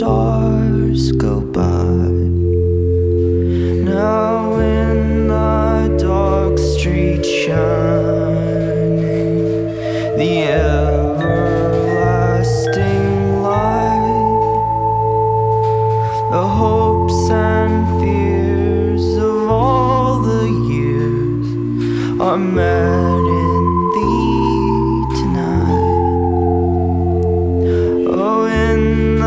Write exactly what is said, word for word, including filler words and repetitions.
stars go by. Now in the dark street shining, the everlasting light, the hopes and fears of all the years are met